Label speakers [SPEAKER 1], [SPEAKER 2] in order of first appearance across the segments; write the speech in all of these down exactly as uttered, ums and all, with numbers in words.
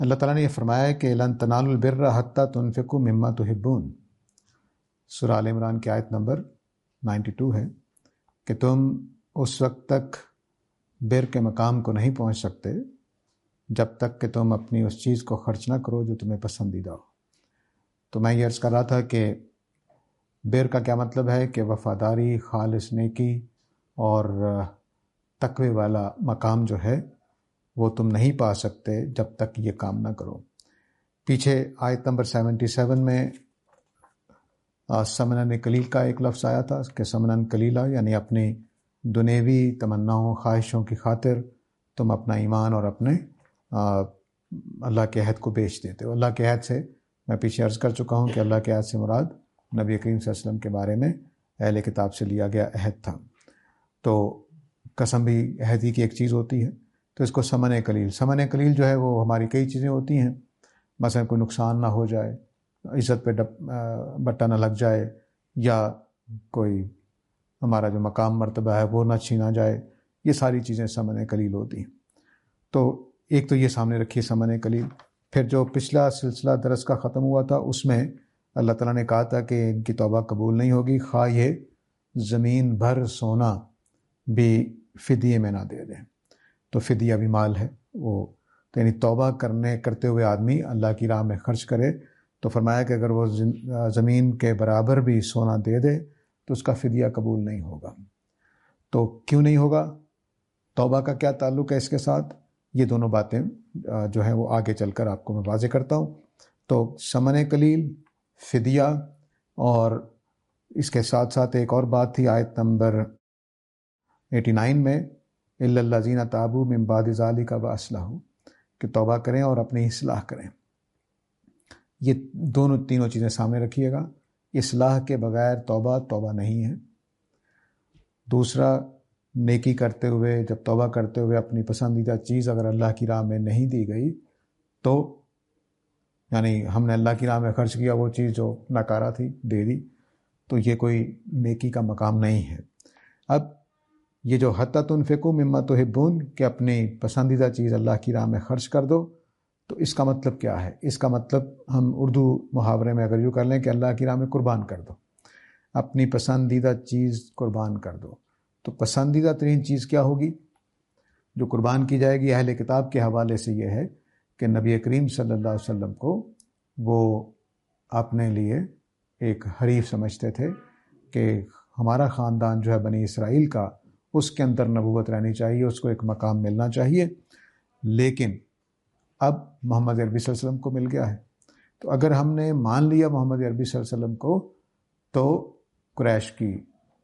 [SPEAKER 1] اللہ تعالیٰ نے یہ فرمایا ہے کہ لن تنالوا البر حتی تنفقوا مما تحبون، سورہ آل عمران کی آیت نمبر نائنٹی ٹو ہے کہ تم اس وقت تک بر کے مقام کو نہیں پہنچ سکتے جب تک کہ تم اپنی اس چیز کو خرچ نہ کرو جو تمہیں پسندیدہ ہو۔ تو میں یہ عرض کر رہا تھا کہ بر کا کیا مطلب ہے کہ وفاداری، خالص نیکی اور تقوی والا مقام جو ہے وہ تم نہیں پا سکتے جب تک یہ کام نہ کرو۔ پیچھے آیت نمبر سیونٹی سیون میں سمنن قلیل کا ایک لفظ آیا تھا کہ سمنن قلیلا، یعنی اپنی دنیوی تمناؤں، خواہشوں کی خاطر تم اپنا ایمان اور اپنے اللہ کے عہد کو بیچ دیتے ہو۔ اللہ کے عہد سے میں پیچھے عرض کر چکا ہوں کہ اللہ کے عہد سے مراد نبی کریم صلی اللہ علیہ وسلم کے بارے میں اہل کتاب سے لیا گیا عہد تھا۔ تو قسم بھی عہد ہی کی ایک چیز ہوتی ہے، تو اس کو سمن قلیل، سمن قلیل جو ہے وہ ہماری کئی چیزیں ہوتی ہیں، مثلا کوئی نقصان نہ ہو جائے، عزت پہ بٹا نہ لگ جائے، یا کوئی ہمارا جو مقام مرتبہ ہے وہ نہ چھینا جائے، یہ ساری چیزیں سمن قلیل ہوتی ہیں۔ تو ایک تو یہ سامنے رکھیے سمن قلیل۔ پھر جو پچھلا سلسلہ درس کا ختم ہوا تھا اس میں اللہ تعالیٰ نے کہا تھا کہ ان کی توبہ قبول نہیں ہوگی خواہ یہ زمین بھر سونا بھی فدیے میں نہ دے دیں۔ تو فدیہ بھی مال ہے وہ، تو یعنی توبہ کرنے کرتے ہوئے آدمی اللہ کی راہ میں خرچ کرے تو فرمایا کہ اگر وہ زمین کے برابر بھی سونا دے دے تو اس کا فدیہ قبول نہیں ہوگا۔ تو کیوں نہیں ہوگا؟ توبہ کا کیا تعلق ہے اس کے ساتھ؟ یہ دونوں باتیں جو ہیں وہ آگے چل کر آپ کو میں واضح کرتا ہوں۔ تو سمن قلیل، فدیہ، اور اس کے ساتھ ساتھ ایک اور بات تھی آیت نمبر ایٹی نائن میں، الا الذین تابوا من بعد ذلک واصلحوا، کہ توبہ کریں اور اپنی اصلاح کریں۔ یہ دونوں تینوں چیزیں سامنے رکھیے گا۔ اصلاح کے بغیر توبہ توبہ نہیں ہے۔ دوسرا، نیکی کرتے ہوئے، جب توبہ کرتے ہوئے اپنی پسندیدہ چیز اگر اللہ کی راہ میں نہیں دی گئی تو یعنی ہم نے اللہ کی راہ میں خرچ کیا وہ چیز جو ناکارہ تھی دے دی، تو یہ کوئی نیکی کا مقام نہیں ہے۔ اب یہ جو حتی تنفقوا مما تحبون کہ اپنی پسندیدہ چیز اللہ کی راہ میں خرچ کر دو، تو اس کا مطلب کیا ہے؟ اس کا مطلب ہم اردو محاورے میں اگر یوں کر لیں کہ اللہ کی راہ میں قربان کر دو، اپنی پسندیدہ چیز قربان کر دو۔ تو پسندیدہ ترین چیز کیا ہوگی جو قربان کی جائے گی؟ اہل کتاب کے حوالے سے یہ ہے کہ نبی کریم صلی اللہ علیہ وسلم کو وہ اپنے لیے ایک حریف سمجھتے تھے کہ ہمارا خاندان جو ہے بنی اسرائیل کا، اس کے اندر نبوت رہنی چاہیے، اس کو ایک مقام ملنا چاہیے، لیکن اب محمد عربی صلی اللہ علیہ وسلم کو مل گیا ہے۔ تو اگر ہم نے مان لیا محمد عربی صلی اللہ علیہ وسلم کو تو قریش کی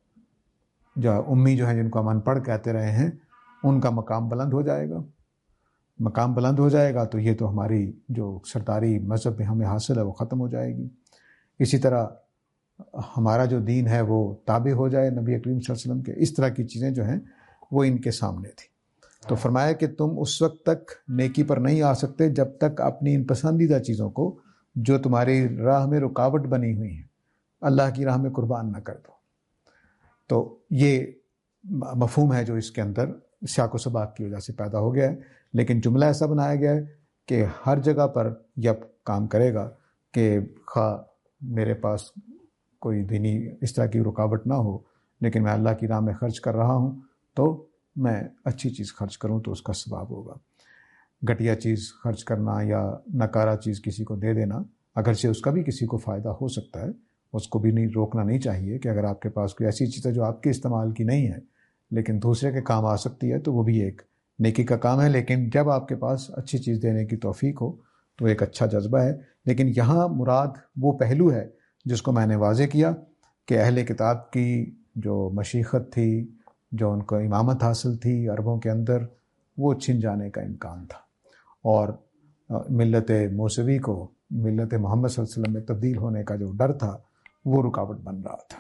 [SPEAKER 1] جو امی جو ہیں جن کو ہم ان پڑھ کہتے رہے ہیں ان کا مقام بلند ہو جائے گا۔ مقام بلند ہو جائے گا تو یہ تو ہماری جو سرداری مذہب میں ہمیں حاصل ہے وہ ختم ہو جائے گی۔ اسی طرح ہمارا جو دین ہے وہ تابع ہو جائے نبی کریم صلی اللہ علیہ وسلم کے۔ اس طرح کی چیزیں جو ہیں وہ ان کے سامنے تھی۔ تو فرمایا کہ تم اس وقت تک نیکی پر نہیں آ سکتے جب تک اپنی ان پسندیدہ چیزوں کو جو تمہاری راہ میں رکاوٹ بنی ہوئی ہیں اللہ کی راہ میں قربان نہ کر دو۔ تو یہ مفہوم ہے جو اس کے اندر سیاق و سباق کی وجہ سے پیدا ہو گیا ہے، لیکن جملہ ایسا بنایا گیا ہے کہ ہر جگہ پر یہ کام کرے گا کہ خواہ میرے پاس کوئی دینی اس طرح کی رکاوٹ نہ ہو لیکن میں اللہ کی راہ میں خرچ کر رہا ہوں تو میں اچھی چیز خرچ کروں تو اس کا ثواب ہوگا۔ گھٹیا چیز خرچ کرنا یا ناکارہ چیز کسی کو دے دینا، اگرچہ اس کا بھی کسی کو فائدہ ہو سکتا ہے، اس کو بھی نہیں روکنا نہیں چاہیے کہ اگر آپ کے پاس کوئی ایسی چیز ہے جو آپ کے استعمال کی نہیں ہے لیکن دوسرے کے کام آ سکتی ہے تو وہ بھی ایک نیکی کا کام ہے، لیکن جب آپ کے پاس اچھی چیز دینے کی توفیق ہو تو ایک اچھا جذبہ ہے۔ لیکن یہاں مراد وہ پہلو ہے جس کو میں نے واضح کیا کہ اہل کتاب کی جو مشیخت تھی، جو ان کو امامت حاصل تھی عربوں کے اندر، وہ چھن جانے کا امکان تھا، اور ملت موسوی کو ملت محمد صلی اللہ علیہ وسلم میں تبدیل ہونے کا جو ڈر تھا وہ رکاوٹ بن رہا تھا۔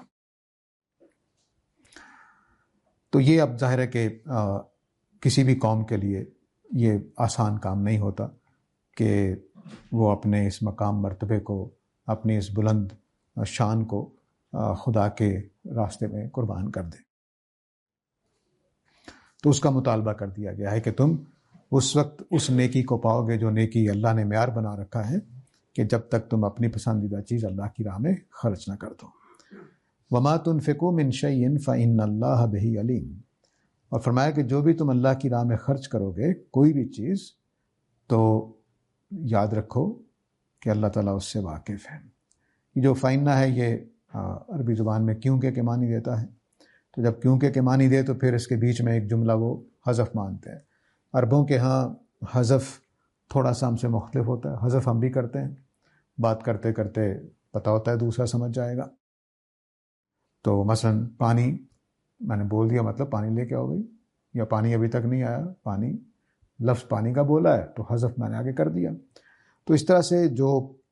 [SPEAKER 1] تو یہ اب ظاہر ہے کہ کسی بھی قوم کے لیے یہ آسان کام نہیں ہوتا کہ وہ اپنے اس مقام مرتبے کو، اپنی اس بلند شان کو خدا کے راستے میں قربان کر دے۔ تو اس کا مطالبہ کر دیا گیا ہے کہ تم اس وقت اس نیکی کو پاؤ گے جو نیکی اللہ نے معیار بنا رکھا ہے کہ جب تک تم اپنی پسندیدہ چیز اللہ کی راہ میں خرچ نہ کر دو۔ وما تنفقوا من شیء فإن اللہ بہ علیم، اور فرمایا کہ جو بھی تم اللہ کی راہ میں خرچ کرو گے کوئی بھی چیز، تو یاد رکھو کہ اللہ تعالیٰ اس سے واقف ہے۔ یہ جو فائنہ ہے یہ عربی زبان میں کیونکہ کے معنی دیتا ہے، تو جب کیونکہ کے معنی دے تو پھر اس کے بیچ میں ایک جملہ وہ حذف مانتے ہیں۔ عربوں کے ہاں حذف تھوڑا سا ہم سے مختلف ہوتا ہے، حذف ہم بھی کرتے ہیں، بات کرتے کرتے پتہ ہوتا ہے دوسرا سمجھ جائے گا۔ تو مثلا پانی میں نے بول دیا، مطلب پانی لے کے آؤ گئی، یا پانی ابھی تک نہیں آیا، پانی لفظ پانی کا بولا ہے تو حذف میں نے آگے کر دیا۔ تو اس طرح سے جو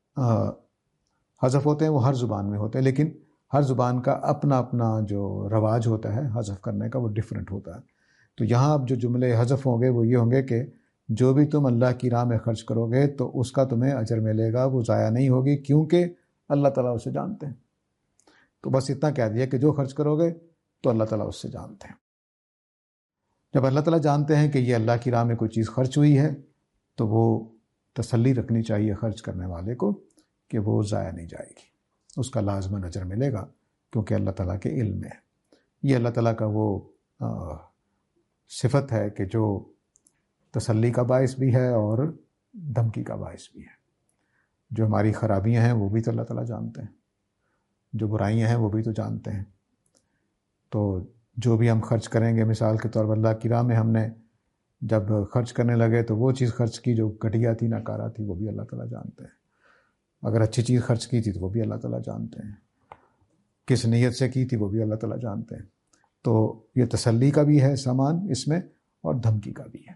[SPEAKER 1] حذف ہوتے ہیں وہ ہر زبان میں ہوتے ہیں، لیکن ہر زبان کا اپنا اپنا جو رواج ہوتا ہے حذف کرنے کا وہ ڈیفرنٹ ہوتا ہے۔ تو یہاں اب جو جملے حذف ہوں گے وہ یہ ہوں گے کہ جو بھی تم اللہ کی راہ میں خرچ کرو گے تو اس کا تمہیں اجر ملے گا، وہ ضائع نہیں ہوگی، کیونکہ اللہ تعالیٰ اسے جانتے ہیں۔ تو بس اتنا کہہ دیا کہ جو خرچ کرو گے تو اللہ تعالیٰ اس سے جانتے ہیں۔ جب اللہ تعالیٰ جانتے ہیں کہ یہ اللہ کی راہ میں کوئی چیز خرچ ہوئی ہے تو وہ تسلی رکھنی چاہیے خرچ کرنے والے کو کہ وہ ضائع نہیں جائے گی، اس کا لازماً اجر ملے گا، کیونکہ اللہ تعالیٰ کے علم میں ہے۔ یہ اللہ تعالیٰ کا وہ صفت ہے کہ جو تسلی کا باعث بھی ہے اور دھمکی کا باعث بھی ہے۔ جو ہماری خرابیاں ہیں وہ بھی تو اللہ تعالیٰ جانتے ہیں، جو برائیاں ہیں وہ بھی تو جانتے ہیں۔ تو جو بھی ہم خرچ کریں گے، مثال کے طور پر اللہ کی راہ میں ہم نے جب خرچ کرنے لگے تو وہ چیز خرچ کی جو گھٹیا تھی، ناکارہ تھی، وہ بھی اللہ تعالیٰ جانتے ہیں۔ اگر اچھی چیز خرچ کی تھی تو وہ بھی اللہ تعالیٰ جانتے ہیں، کس نیت سے کی تھی وہ بھی اللہ تعالیٰ جانتے ہیں۔ تو یہ تسلی کا بھی ہے سامان اس میں اور دھمکی کا بھی ہے۔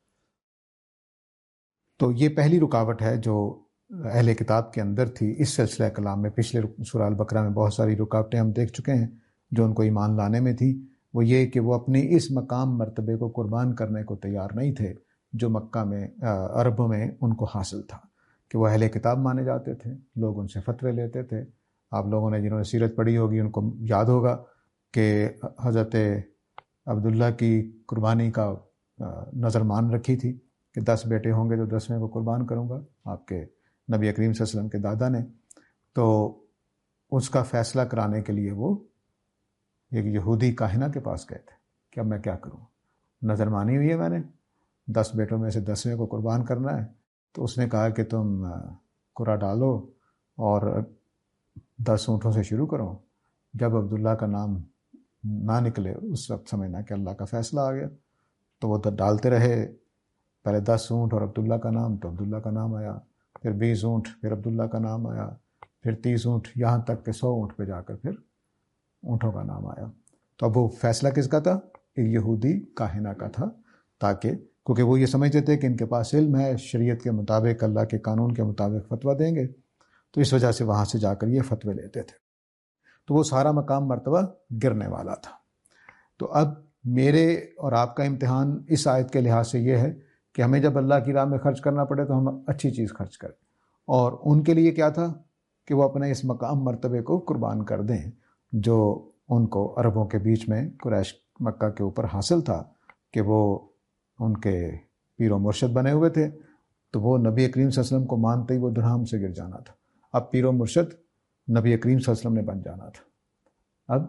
[SPEAKER 1] تو یہ پہلی رکاوٹ ہے جو اہل کتاب کے اندر تھی اس سلسلہ کلام میں۔ پچھلے سورہ البقرہ میں بہت ساری رکاوٹیں ہم دیکھ چکے ہیں جو ان کو ایمان لانے میں تھی، وہ یہ کہ وہ اپنے اس مقام مرتبے کو قربان کرنے کو تیار نہیں تھے جو مکہ میں عربوں میں ان کو حاصل تھا، کہ وہ اہل کتاب مانے جاتے تھے، لوگ ان سے فتوے لیتے تھے۔ آپ لوگوں نے جنہوں نے سیرت پڑھی ہوگی ان کو یاد ہوگا کہ حضرت عبداللہ کی قربانی کا نظر مان رکھی تھی کہ دس بیٹے ہوں گے تو دسویں کو قربان کروں گا، آپ کے نبی کریم صلی اللہ علیہ وسلم کے دادا نے۔ تو اس کا فیصلہ کرانے کے لیے وہ ایک یہودی کاہنہ کے پاس گئے تھے کہ اب میں کیا کروں، نظر مانی ہوئی ہے میں نے، دس بیٹوں میں سے دسویں کو قربان کرنا ہے۔ تو اس نے کہا کہ تم قرعہ ڈالو اور دس اونٹوں سے شروع کرو، جب عبداللہ کا نام نہ نکلے اس وقت سمجھنا کہ اللہ کا فیصلہ آ گیا۔ تو وہ ڈالتے رہے، پہلے دس اونٹ اور عبداللہ کا نام، تو عبداللہ کا نام آیا، پھر بیس اونٹ، پھر عبداللہ کا نام آیا، پھر تیس اونٹ، یہاں تک کہ سو اونٹ پہ جا کر پھر اونٹوں کا نام آیا۔ تو اب وہ فیصلہ کس کا تھا؟ ایک یہودی کاہنہ کا تھا، تاکہ کیونکہ وہ یہ سمجھتے تھے کہ ان کے پاس علم ہے، شریعت کے مطابق اللہ کے قانون کے مطابق فتویٰ دیں گے، تو اس وجہ سے وہاں سے جا کر یہ فتوے لیتے تھے۔ تو وہ سارا مقام مرتبہ گرنے والا تھا۔ تو اب میرے اور آپ کا امتحان اس آیت کے لحاظ سے یہ ہے کہ ہمیں جب اللہ کی راہ میں خرچ کرنا پڑے تو ہم اچھی چیز خرچ کریں، اور ان کے لیے کیا تھا کہ وہ اپنے اس مقام مرتبے کو قربان کر دیں جو ان کو عربوں کے بیچ میں قریش مکہ کے اوپر حاصل تھا، کہ وہ ان کے پیر و مرشد بنے ہوئے تھے۔ تو وہ نبی کریم صلی اللہ علیہ وسلم کو مانتے ہی وہ دھڑام سے گر جانا تھا۔ اب پیر و مرشد نبی کریم صلی اللہ علیہ وسلم نے بن جانا تھا، اب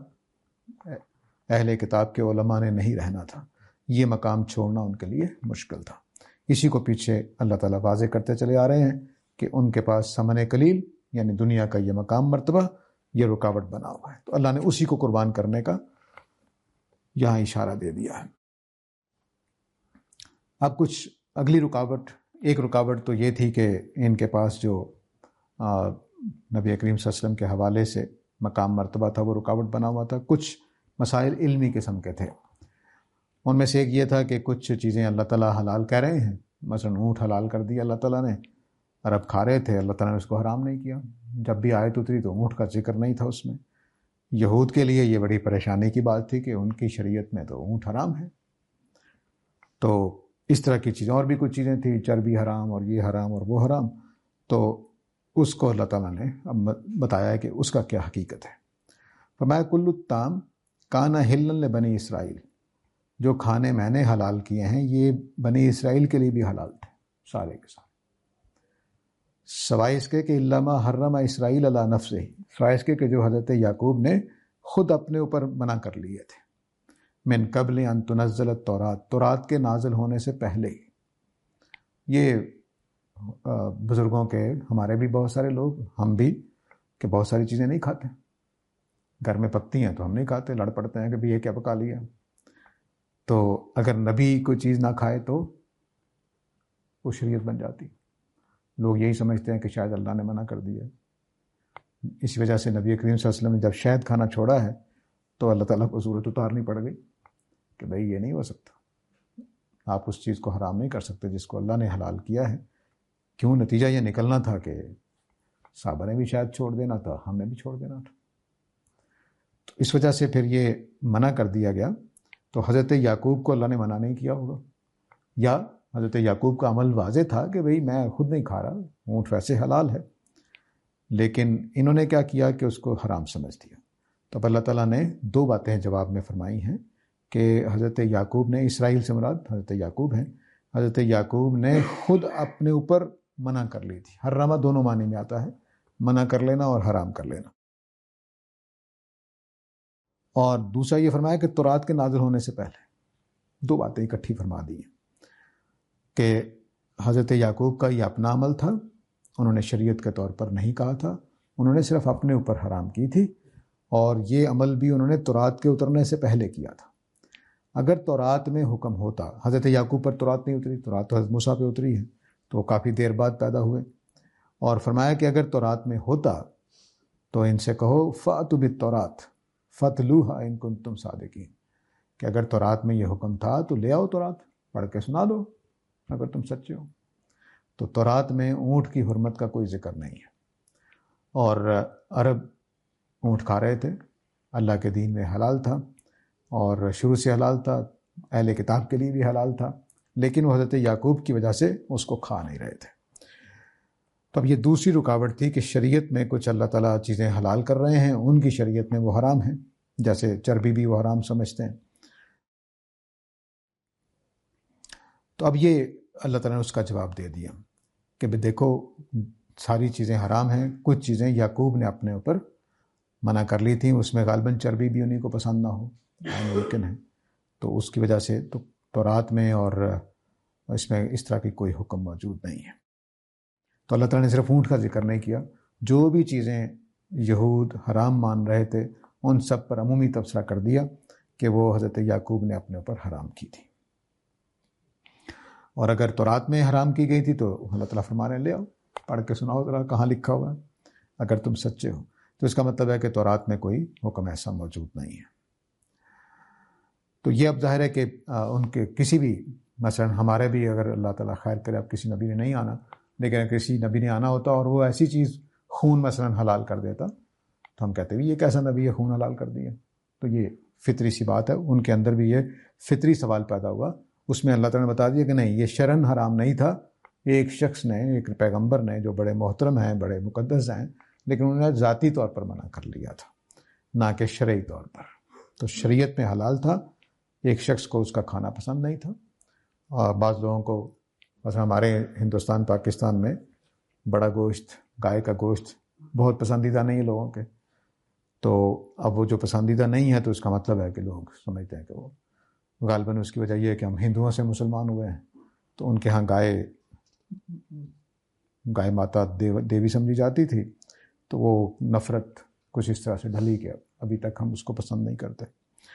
[SPEAKER 1] اہل کتاب کے علماء نے نہیں رہنا تھا۔ یہ مقام چھوڑنا ان کے لیے مشکل تھا۔ اسی کو پیچھے اللہ تعالیٰ واضح کرتے چلے آ رہے ہیں کہ ان کے پاس ثمن قلیل یعنی دنیا کا یہ مقام مرتبہ یہ رکاوٹ بنا ہوا ہے، تو اللہ نے اسی کو قربان کرنے کا یہاں اشارہ دے دیا ہے۔ اب کچھ اگلی رکاوٹ، ایک رکاوٹ تو یہ تھی کہ ان کے پاس جو نبی کریم صلی اللہ علیہ وسلم کے حوالے سے مقام مرتبہ تھا وہ رکاوٹ بنا ہوا تھا۔ کچھ مسائل علمی قسم کے تھے، ان میں سے ایک یہ تھا کہ کچھ چیزیں اللہ تعالیٰ حلال کہہ رہے ہیں، مثلا اونٹ حلال کر دیا اللہ تعالیٰ نے، عرب کھا رہے تھے، اللہ تعالیٰ نے اس کو حرام نہیں کیا۔ جب بھی آیت اتری تو اونٹ کا ذکر نہیں تھا اس میں۔ یہود کے لیے یہ بڑی پریشانی کی بات تھی کہ ان کی شریعت میں تو اونٹ حرام ہے۔ تو اس طرح کی چیزیں اور بھی کچھ چیزیں تھیں، چربی حرام اور یہ حرام اور وہ حرام، تو اس کو اللہ تعالیٰ نے اب بتایا کہ اس کا کیا حقیقت ہے۔ فرمایا کل الطعام کان حلا لبنی اسرائیل، جو کھانے میں نے حلال کیے ہیں یہ بنی اسرائیل کے لیے بھی حلال تھے سارے کے سارے، سوائے اس کے کہ علامہ حرم اسرائیل علی نفسہ، سوائے اس کے کہ جو حضرت یعقوب نے خود اپنے اوپر منع کر لیے تھے، من قبل ان تنزل التورات، تورات کے نازل ہونے سے پہلے ہی۔ یہ بزرگوں کے، ہمارے بھی بہت سارے لوگ، ہم بھی، کہ بہت ساری چیزیں نہیں کھاتے، گھر میں پکتی ہیں تو ہم نہیں کھاتے، لڑ پڑتے ہیں کہ بھی یہ کیا پکا لیا۔ تو اگر نبی کوئی چیز نہ کھائے تو وہ شریعت بن جاتی۔ لوگ یہی سمجھتے ہیں کہ شاید اللہ نے منع کر دیا، اسی وجہ سے نبی کریم صلی اللہ علیہ وسلم نے جب شہد کھانا چھوڑا ہے تو اللہ تعالیٰ کو صورت اتارنی پڑ گئی کہ بھئی یہ نہیں ہو سکتا، آپ اس چیز کو حرام نہیں کر سکتے جس کو اللہ نے حلال کیا ہے۔ کیوں؟ نتیجہ یہ نکلنا تھا کہ صحابہ نے بھی شاید چھوڑ دینا تھا، ہم نے بھی چھوڑ دینا تھا، تو اس وجہ سے پھر یہ منع کر دیا گیا۔ تو حضرت یعقوب کو اللہ نے منع نہیں کیا ہوگا، یا حضرت یعقوب کا عمل واضح تھا کہ بھئی میں خود نہیں کھا رہا، اونٹ ویسے حلال ہے، لیکن انہوں نے کیا کیا کہ اس کو حرام سمجھ دیا۔ تو اب اللہ تعالیٰ نے دو باتیں جواب میں فرمائی ہیں کہ حضرت یعقوب نے، اسرائیل سے مراد حضرت یعقوب ہیں، حضرت یعقوب نے خود اپنے اوپر منع کر لی تھی۔ حرامہ دونوں معنی میں آتا ہے، منع کر لینا اور حرام کر لینا۔ اور دوسرا یہ فرمایا کہ تورات کے نازل ہونے سے پہلے، دو باتیں اکٹھی فرما دی ہیں کہ حضرت یعقوب کا یہ اپنا عمل تھا، انہوں نے شریعت کے طور پر نہیں کہا تھا، انہوں نے صرف اپنے اوپر حرام کی تھی، اور یہ عمل بھی انہوں نے تورات کے اترنے سے پہلے کیا تھا۔ اگر تورات میں حکم ہوتا، حضرت یعقوب پر تورات نہیں اتری، تورات تو حضرت موسیٰ پہ اتری ہے، تو وہ کافی دیر بعد پیدا ہوئے، اور فرمایا کہ اگر تورات میں ہوتا تو ان سے کہو فَأْتُوا بِالتَّوْرَاةِ فَاتْلُوهَا إِن كُنتُمْ صَادِقِينَ، کہ اگر تورات میں یہ حکم تھا تو لے آؤ تورات، پڑھ کے سنا دو اگر تم سچے ہو۔ تو تورات میں اونٹ کی حرمت کا کوئی ذکر نہیں ہے، اور عرب اونٹ کھا رہے تھے، اللہ کے دین میں حلال تھا، اور شروع سے حلال تھا، اہل کتاب کے لیے بھی حلال تھا، لیکن وہ حضرت یعقوب کی وجہ سے اس کو کھا نہیں رہے تھے۔ تو اب یہ دوسری رکاوٹ تھی کہ شریعت میں کچھ اللہ تعالیٰ چیزیں حلال کر رہے ہیں، ان کی شریعت میں وہ حرام ہیں، جیسے چربی بھی وہ حرام سمجھتے ہیں۔ تو اب یہ اللہ تعالیٰ نے اس کا جواب دے دیا کہ بھی دیکھو ساری چیزیں حرام ہیں، کچھ چیزیں یعقوب نے اپنے اوپر منع کر لی تھیں، اس میں غالباً چربی بھی انہیں کو پسند نہ ہو، ممکن ہے، تو اس کی وجہ سے تو تورات میں اور اس میں اس طرح کی کوئی حکم موجود نہیں ہے۔ تو اللہ تعالیٰ نے صرف اونٹ کا ذکر نہیں کیا، جو بھی چیزیں یہود حرام مان رہے تھے ان سب پر عمومی تبصرہ کر دیا کہ وہ حضرت یعقوب نے اپنے اوپر حرام کی تھی، اور اگر تورات میں حرام کی گئی تھی تو اللہ تعالیٰ فرما رہے ہیں لے آؤ پڑھ کے سناؤ ذرا کہاں لکھا ہوا ہے اگر تم سچے ہو۔ تو اس کا مطلب ہے کہ تورات میں کوئی حکم ایسا موجود نہیں ہے۔ تو یہ اب ظاہر ہے کہ ان کے کسی بھی، مثلا ہمارے بھی اگر اللہ تعالیٰ خیر کرے اب کسی نبی نے نہیں آنا، لیکن اگر کسی نبی نے آنا ہوتا اور وہ ایسی چیز خون مثلا حلال کر دیتا تو ہم کہتے بھی یہ کیسا نبی ہے خون حلال کر دیا۔ تو یہ فطری سی بات ہے، ان کے اندر بھی یہ فطری سوال پیدا ہوا۔ اس میں اللہ تعالیٰ نے بتا دیا کہ نہیں، یہ شرعاً حرام نہیں تھا، ایک شخص نے، ایک پیغمبر نے جو بڑے محترم ہیں، بڑے مقدس ہیں، لیکن انہوں نے ذاتی طور پر منع کر لیا تھا، نہ کہ شرعی طور پر۔ تو شریعت میں حلال تھا، ایک شخص کو اس کا کھانا پسند نہیں تھا، اور بعض لوگوں کو، مثلا ہمارے ہندوستان پاکستان میں بڑا گوشت، گائے کا گوشت بہت پسندیدہ نہیں ہے لوگوں کے، تو اب وہ جو پسندیدہ نہیں ہے تو اس کا مطلب ہے کہ لوگ سمجھتے ہیں کہ وہ غالباً اس کی وجہ یہ ہے کہ ہم ہندوؤں سے مسلمان ہوئے ہیں، تو ان کے ہاں گائے گائے ماتا دیو دیوی سمجھی جاتی تھی، تو وہ نفرت کچھ اس طرح سے ڈھلی کہ ابھی تک ہم اس کو پسند نہیں کرتے۔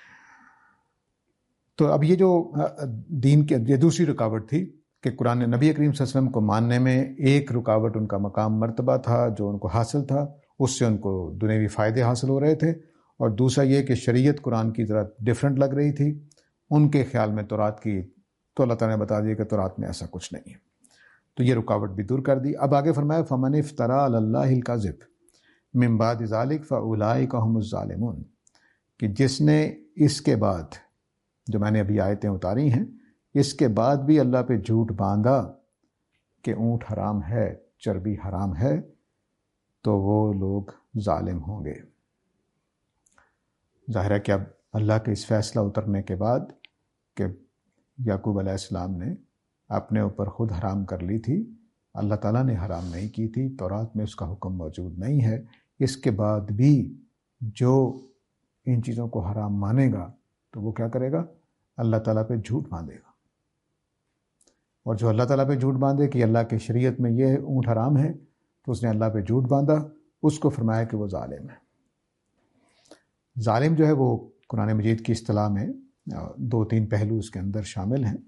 [SPEAKER 1] تو اب یہ جو دین کی یہ دوسری رکاوٹ تھی کہ قرآن نبی کریم صلی اللہ علیہ وسلم کو ماننے میں ایک رکاوٹ ان کا مقام مرتبہ تھا جو ان کو حاصل تھا، اس سے ان کو دنیوی فائدے حاصل ہو رہے تھے، اور دوسرا یہ کہ شریعت قرآن کی ذرا ڈیفرنٹ لگ رہی تھی ان کے خیال میں تورات کی، تو اللہ تعالیٰ نے بتا دیا کہ تورات میں ایسا کچھ نہیں ہے، تو یہ رکاوٹ بھی دور کر دی۔ اب آگے فرمایا فمن افترا علی اللہ الکذب من بعد ذلک فاولئک هم الظالمون، کہ جس نے اس کے بعد، جو میں نے ابھی آیتیں اتاری ہیں، اس کے بعد بھی اللہ پہ جھوٹ باندھا کہ اونٹ حرام ہے، چربی حرام ہے، تو وہ لوگ ظالم ہوں گے۔ ظاہر ہے کہ اب اللہ کے اس فیصلہ اترنے کے بعد کہ یعقوب علیہ السلام نے اپنے اوپر خود حرام کر لی تھی، اللہ تعالیٰ نے حرام نہیں کی تھی، تورات میں اس کا حکم موجود نہیں ہے، اس کے بعد بھی جو ان چیزوں کو حرام مانے گا تو وہ کیا کرے گا؟ اللہ تعالیٰ پہ جھوٹ باندھے گا۔ اور جو اللہ تعالیٰ پہ جھوٹ باندھے کہ اللہ کی شریعت میں یہ اونٹ حرام ہے، تو اس نے اللہ پہ جھوٹ باندھا، اس کو فرمایا کہ وہ ظالم ہے۔ ظالم جو ہے وہ قرآن مجید کی اصطلاح میں دو تین پہلو اس کے اندر شامل ہیں۔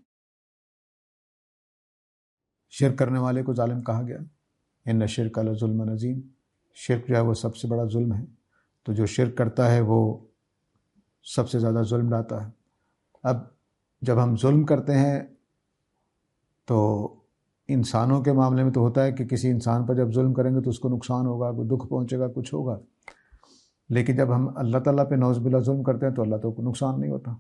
[SPEAKER 1] شرک کرنے والے کو ظالم کہا گیا، ان شرک لظلم عظیم، شرک جو ہے وہ سب سے بڑا ظلم ہے، تو جو شرک کرتا ہے وہ سب سے زیادہ ظلم ڈالتا ہے۔ اب جب ہم ظلم کرتے ہیں تو انسانوں کے معاملے میں تو ہوتا ہے کہ کسی انسان پر جب ظلم کریں گے تو اس کو نقصان ہوگا، کوئی دکھ پہنچے گا، کچھ ہوگا، لیکن جب ہم اللہ تعالیٰ پہ نعوذ باللہ ظلم کرتے ہیں تو اللہ تو کو نقصان نہیں ہوتا۔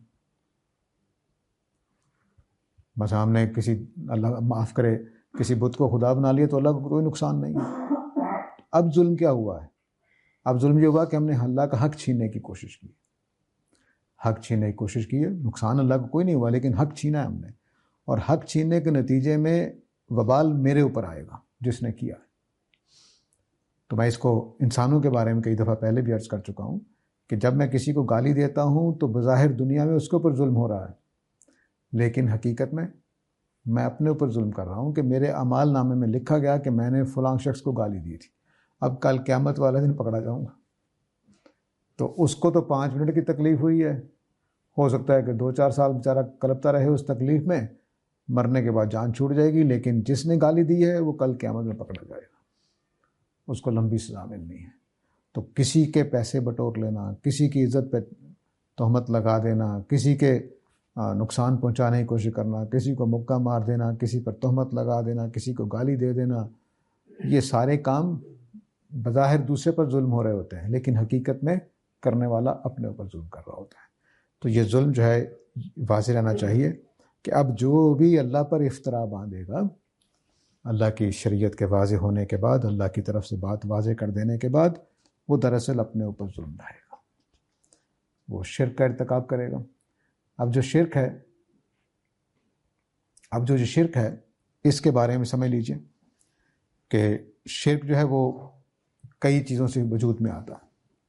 [SPEAKER 1] بس ہم نے کسی اللہ معاف کرے کسی بت کو خدا بنا لیا تو اللہ کو کوئی نقصان نہیں ہے۔ اب ظلم کیا ہوا ہے؟ اب ظلم یہ ہوا کہ ہم نے اللہ کا حق چھیننے کی کوشش کی، حق چھیننے کی کوشش کی ہے، نقصان اللہ کو کوئی نہیں ہوا لیکن حق چھینا ہے ہم نے، اور حق چھیننے کے نتیجے میں وبال میرے اوپر آئے گا جس نے کیا ہے۔ تو میں اس کو انسانوں کے بارے میں کئی دفعہ پہلے بھی عرض کر چکا ہوں کہ جب میں کسی کو گالی دیتا ہوں تو بظاہر دنیا میں اس کے اوپر ظلم ہو رہا ہے، لیکن حقیقت میں میں اپنے اوپر ظلم کر رہا ہوں کہ میرے اعمال نامے میں لکھا گیا کہ میں نے فلاں شخص کو گالی دی تھی، اب کل قیامت والا دن پکڑا جاؤں گا، تو اس کو تو پانچ منٹ کی تکلیف ہوئی ہے، ہو سکتا ہے کہ دو چار سال بیچارہ کلپتا رہے اس تکلیف میں، مرنے کے بعد جان چھوٹ جائے گی، لیکن جس نے گالی دی ہے وہ کل قیامت میں پکڑا جائے گا، اس کو لمبی سزا ملنی ہے۔ تو کسی کے پیسے بٹور لینا، کسی کی عزت پہ تہمت لگا دینا، کسی کے نقصان پہنچانے کی کوشش کرنا، کسی کو مکہ مار دینا، کسی پر تہمت لگا دینا، کسی کو گالی دے دینا، یہ سارے کام بظاہر دوسرے پر ظلم ہو رہے ہوتے ہیں لیکن حقیقت میں کرنے والا اپنے اوپر ظلم کر رہا ہوتا ہے۔ تو یہ ظلم جو ہے واضح رہنا چاہیے کہ اب جو بھی اللہ پر افطرا باندھے گا، اللہ کی شریعت کے واضح ہونے کے بعد، اللہ کی طرف سے بات واضح کر دینے کے بعد، وہ دراصل اپنے اوپر ظلم ڈالے گا، وہ شرک کا ارتکاب کرے گا۔ اب جو شرک ہے اب جو شرک ہے اس کے بارے میں سمجھ لیجئے کہ شرک جو ہے وہ کئی چیزوں سے وجود میں آتا ہے۔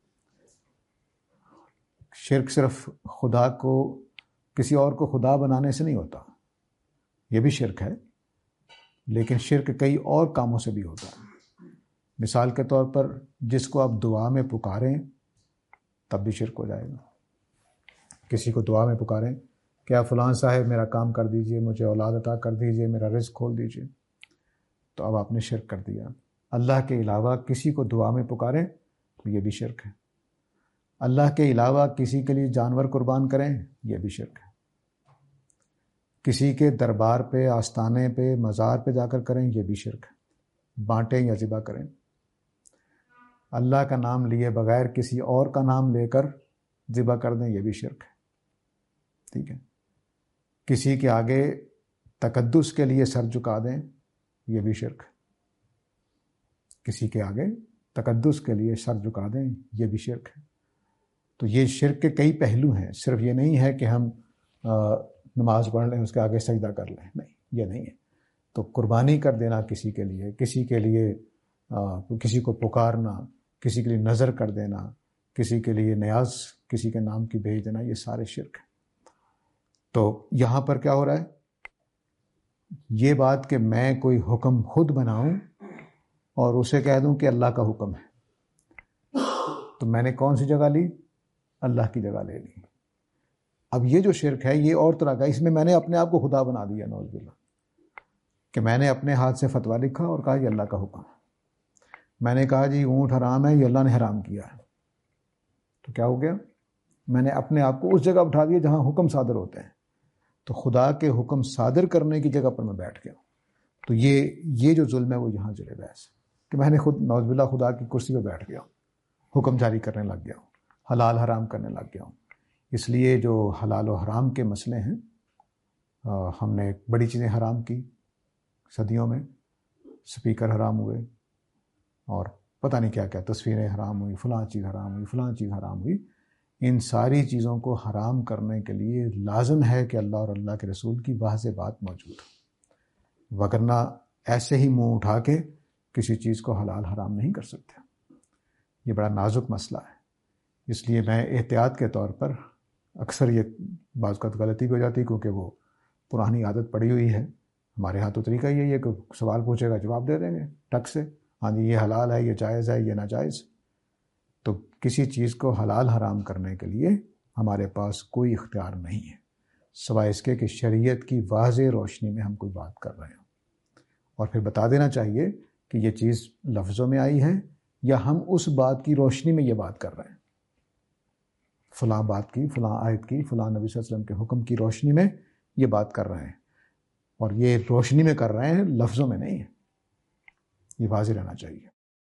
[SPEAKER 1] شرک صرف خدا کو کسی اور کو خدا بنانے سے نہیں ہوتا، یہ بھی شرک ہے، لیکن شرک کئی اور کاموں سے بھی ہوتا ہے۔ مثال کے طور پر جس کو آپ دعا میں پکاریں تب بھی شرک ہو جائے گا۔ کسی کو دعا میں پکاریں کہ آپ فلاں صاحب میرا کام کر دیجئے، مجھے اولاد عطا کر دیجئے، میرا رزق کھول دیجئے، تو اب آپ نے شرک کر دیا۔ اللہ کے علاوہ کسی کو دعا میں پکاریں تو یہ بھی شرک ہے۔ اللہ کے علاوہ کسی کے لیے جانور قربان کریں، یہ بھی شرک ہے۔ کسی کے دربار پہ، آستانے پہ، مزار پہ جا کر کریں، یہ بھی شرک ہے۔ بانٹیں یا ذبح کریں، اللہ کا نام لیے بغیر کسی اور کا نام لے کر ذبح کر دیں، یہ بھی شرک ہے۔ ٹھیک ہے، کسی کے آگے تقدس کے لیے سر جھکا دیں، یہ بھی شرک ہے۔ کسی کے آگے تقدس کے لیے سر جھکا دیں، یہ بھی شرک ہے۔ تو یہ شرک کے کئی پہلو ہیں، صرف یہ نہیں ہے کہ ہم نماز پڑھ لیں اس کے آگے سجدہ کر لیں، نہیں، یہ نہیں ہے۔ تو قربانی کر دینا کسی کے لیے، کسی کے لیے کسی کو پکارنا، کسی کے لیے نظر کر دینا، کسی کے لیے نیاز کسی کے نام کی بھیج دینا، یہ سارے شرک ہیں۔ تو یہاں پر کیا ہو رہا ہے؟ یہ بات کہ میں کوئی حکم خود بناؤں اور اسے کہہ دوں کہ اللہ کا حکم ہے، تو میں نے کون سی جگہ لی؟ اللہ کی جگہ لے لی۔ اب یہ جو شرک ہے یہ اور طرح کا، اس میں میں نے اپنے آپ کو خدا بنا دیا، نعوذ باللہ، کہ میں نے اپنے ہاتھ سے فتویٰ لکھا اور کہا یہ اللہ کا حکم ہے۔ میں نے کہا جی اونٹ حرام ہے، یہ اللہ نے حرام کیا ہے، تو کیا ہو گیا؟ میں نے اپنے آپ کو اس جگہ بٹھا دیا جہاں حکم صادر ہوتے ہیں، تو خدا کے حکم صادر کرنے کی جگہ پر میں بیٹھ گیا۔ تو یہ یہ جو ظلم ہے وہ یہاں ذریعہ بحث کہ میں نے خود نعوذ باللہ خدا کی کرسی پہ بیٹھ گیا، حکم جاری کرنے لگ گیا ہوں، حلال حرام کرنے لگ گیا ہوں۔ اس لیے جو حلال و حرام کے مسئلے ہیں، ہم نے بڑی چیزیں حرام کی صدیوں میں، سپیکر حرام ہوئے اور پتہ نہیں کیا کیا، تصویریں حرام ہوئی، فلاں چیز حرام ہوئی، فلاں چیز حرام ہوئی۔ ان ساری چیزوں کو حرام کرنے کے لیے لازم ہے کہ اللہ اور اللہ کے رسول کی واضح بات موجود ہو، وگرنہ ایسے ہی منہ اٹھا کے کسی چیز کو حلال حرام نہیں کر سکتے۔ یہ بڑا نازک مسئلہ ہے، اس لیے میں احتیاط کے طور پر اکثر یہ بعض اوقات غلطی ہو جاتی کیونکہ وہ پرانی عادت پڑی ہوئی ہے۔ ہمارے ہاں تو طریقہ یہی ہے کہ سوال پوچھے گا جواب دے دیں گے ٹک سے، ہاں جی یہ حلال ہے، یہ جائز ہے، یہ ناجائز۔ تو کسی چیز کو حلال حرام کرنے کے لیے ہمارے پاس کوئی اختیار نہیں ہے سوائے اس کے کہ شریعت کی واضح روشنی میں ہم کوئی بات کر رہے ہوں، اور پھر بتا دینا چاہیے کہ یہ چیز لفظوں میں آئی ہے یا ہم اس بات کی روشنی میں یہ بات کر رہے ہیں، فلاں بات کی، فلاں آیت کی، فلاں نبی صلی اللہ علیہ وسلم کے حکم کی روشنی میں یہ بات کر رہے ہیں، اور یہ روشنی میں کر رہے ہیں، لفظوں میں نہیں ہے۔ یہ واضح رہنا چاہیے۔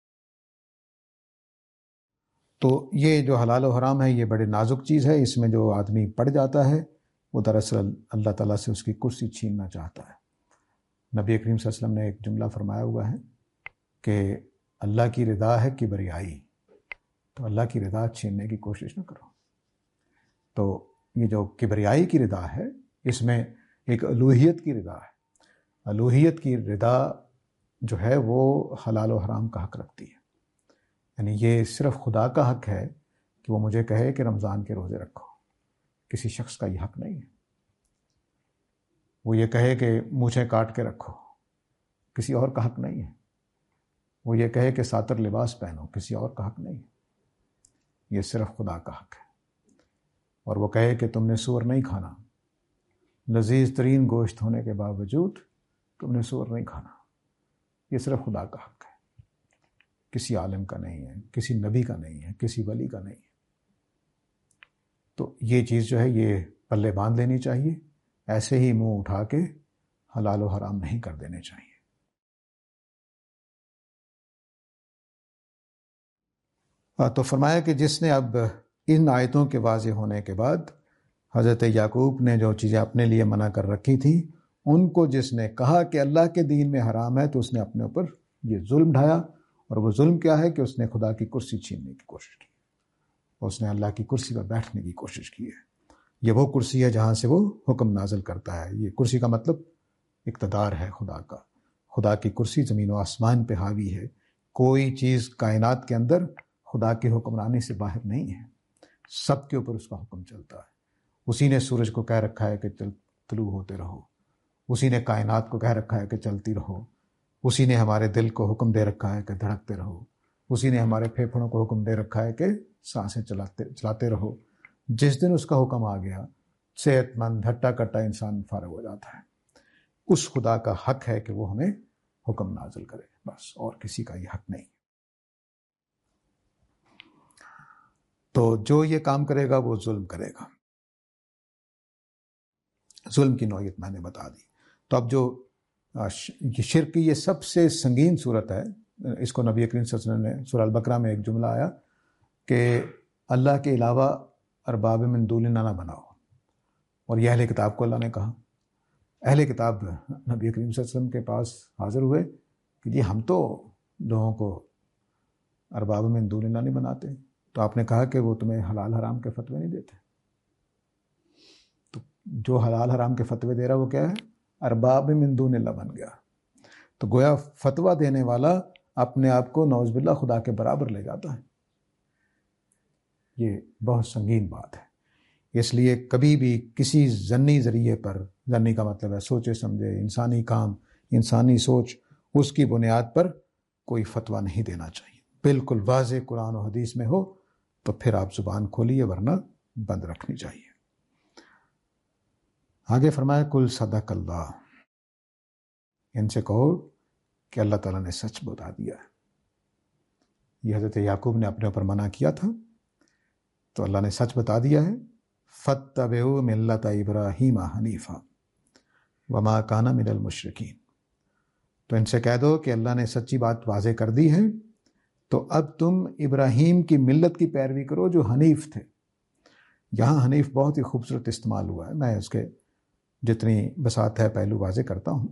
[SPEAKER 1] تو یہ جو حلال و حرام ہے یہ بڑے نازک چیز ہے، اس میں جو آدمی پڑ جاتا ہے وہ دراصل اللہ تعالیٰ سے اس کی کرسی چھیننا چاہتا ہے۔ نبی کریم صلی اللہ علیہ وسلم نے ایک جملہ فرمایا ہوا ہے کہ اللہ کی رضا ہے کبریائی، تو اللہ کی رضا چھیننے کی کوشش نہ کرو۔ تو یہ جو کبریائی کی رضا ہے اس میں ایک الوہیت کی رضا ہے، الوہیت کی رضا جو ہے وہ حلال و حرام کا حق رکھتی ہے، یعنی یہ صرف خدا کا حق ہے کہ وہ مجھے کہے کہ رمضان کے روزے رکھو، کسی شخص کا یہ حق نہیں ہے۔ وہ یہ کہے کہ مونچھیں کاٹ کے رکھو، کسی اور کا حق نہیں ہے۔ وہ یہ کہے کہ ساتر لباس پہنو، کسی اور کا حق نہیں ہے، یہ صرف خدا کا حق ہے۔ اور وہ کہے کہ تم نے سور نہیں کھانا، لذیذ ترین گوشت ہونے کے باوجود تم نے سور نہیں کھانا، یہ صرف خدا کا حق ہے، کسی عالم کا نہیں ہے، کسی نبی کا نہیں ہے، کسی ولی کا نہیں ہے۔ تو یہ چیز جو ہے یہ پلے باندھ لینی چاہیے، ایسے ہی منہ اٹھا کے حلال و حرام نہیں کر دینے چاہیے۔ تو فرمایا کہ جس نے اب ان آیتوں کے واضح ہونے کے بعد حضرت یعقوب نے جو چیزیں اپنے لیے منع کر رکھی تھیں ان کو جس نے کہا کہ اللہ کے دین میں حرام ہے، تو اس نے اپنے اوپر یہ ظلم ڈھایا، اور وہ ظلم کیا ہے کہ اس نے خدا کی کرسی چھیننے کی کوشش کی، اس نے اللہ کی کرسی پر بیٹھنے کی کوشش کی ہے۔ یہ وہ کرسی ہے جہاں سے وہ حکم نازل کرتا ہے۔ یہ کرسی کا مطلب اقتدار ہے خدا کا۔ خدا کی کرسی زمین و آسمان پہ حاوی ہے، کوئی چیز کائنات کے اندر خدا کی حکمرانی سے باہر نہیں ہے، سب کے اوپر اس کا حکم چلتا ہے۔ اسی نے سورج کو کہہ رکھا ہے کہ طلوع ہوتے رہو، اسی نے کائنات کو کہہ رکھا ہے کہ چلتی رہو، اسی نے ہمارے دل کو حکم دے رکھا ہے کہ دھڑکتے رہو، اسی نے ہمارے پھیپھڑوں کو حکم دے رکھا ہے کہ سانسیں چلاتے چلاتے رہو۔ جس دن اس کا حکم آ گیا صحت مند ہٹا کٹا انسان فارغ ہو جاتا ہے۔ اس خدا کا حق ہے کہ وہ ہمیں حکم نازل کرے، بس، اور کسی کا یہ حق نہیں۔ تو جو یہ کام کرے گا وہ ظلم کرے گا۔ ظلم کی نوعیت میں نے بتا دی۔ تو اب جو شرک کی یہ سب سے سنگین صورت ہے، اس کو نبی کریم صلی اللہ علیہ وسلم نے سورہ البقرہ میں ایک جملہ آیا کہ اللہ کے علاوہ ارباب من دون اللہ نہ بناؤ، اور یہ اہل کتاب کو اللہ نے کہا۔ اہل کتاب نبی کریم صلی اللہ علیہ وسلم کے پاس حاضر ہوئے کہ جی ہم تو لوگوں کو ارباب من دون اللہ نہیں بناتے، تو آپ نے کہا کہ وہ تمہیں حلال حرام کے فتوے نہیں دیتے۔ تو جو حلال حرام کے فتوے دے رہا وہ کیا ہے؟ ارباب من دون اللہ بن گیا۔ تو گویا فتویٰ دینے والا اپنے آپ کو نعوذ باللہ خدا کے برابر لے جاتا ہے۔ یہ بہت سنگین بات ہے۔ اس لیے کبھی بھی کسی ظنی ذریعے پر، ظنی کا مطلب ہے سوچے سمجھے، انسانی کام، انسانی سوچ، اس کی بنیاد پر کوئی فتویٰ نہیں دینا چاہیے۔ بالکل واضح قرآن و حدیث میں ہو تو پھر آپ زبان کھولیے، ورنہ بند رکھنی چاہیے۔ آگے فرمایا کل صدق اللہ، ان سے کہو کہ اللہ تعالیٰ نے سچ بتا دیا ہے۔ یہ حضرت یعقوب نے اپنے اوپر منع کیا تھا تو اللہ نے سچ بتا دیا ہے۔ فاتبعوا ملت ابراہیم حنیفا وما کان من المشرکین، تو ان سے کہہ دو کہ اللہ نے سچی بات واضح کر دی ہے، تو اب تم ابراہیم کی ملت کی پیروی کرو جو حنیف تھے۔ یہاں حنیف بہت ہی خوبصورت استعمال ہوا ہے، میں اس کے جتنی بساط ہے پہلو واضح کرتا ہوں۔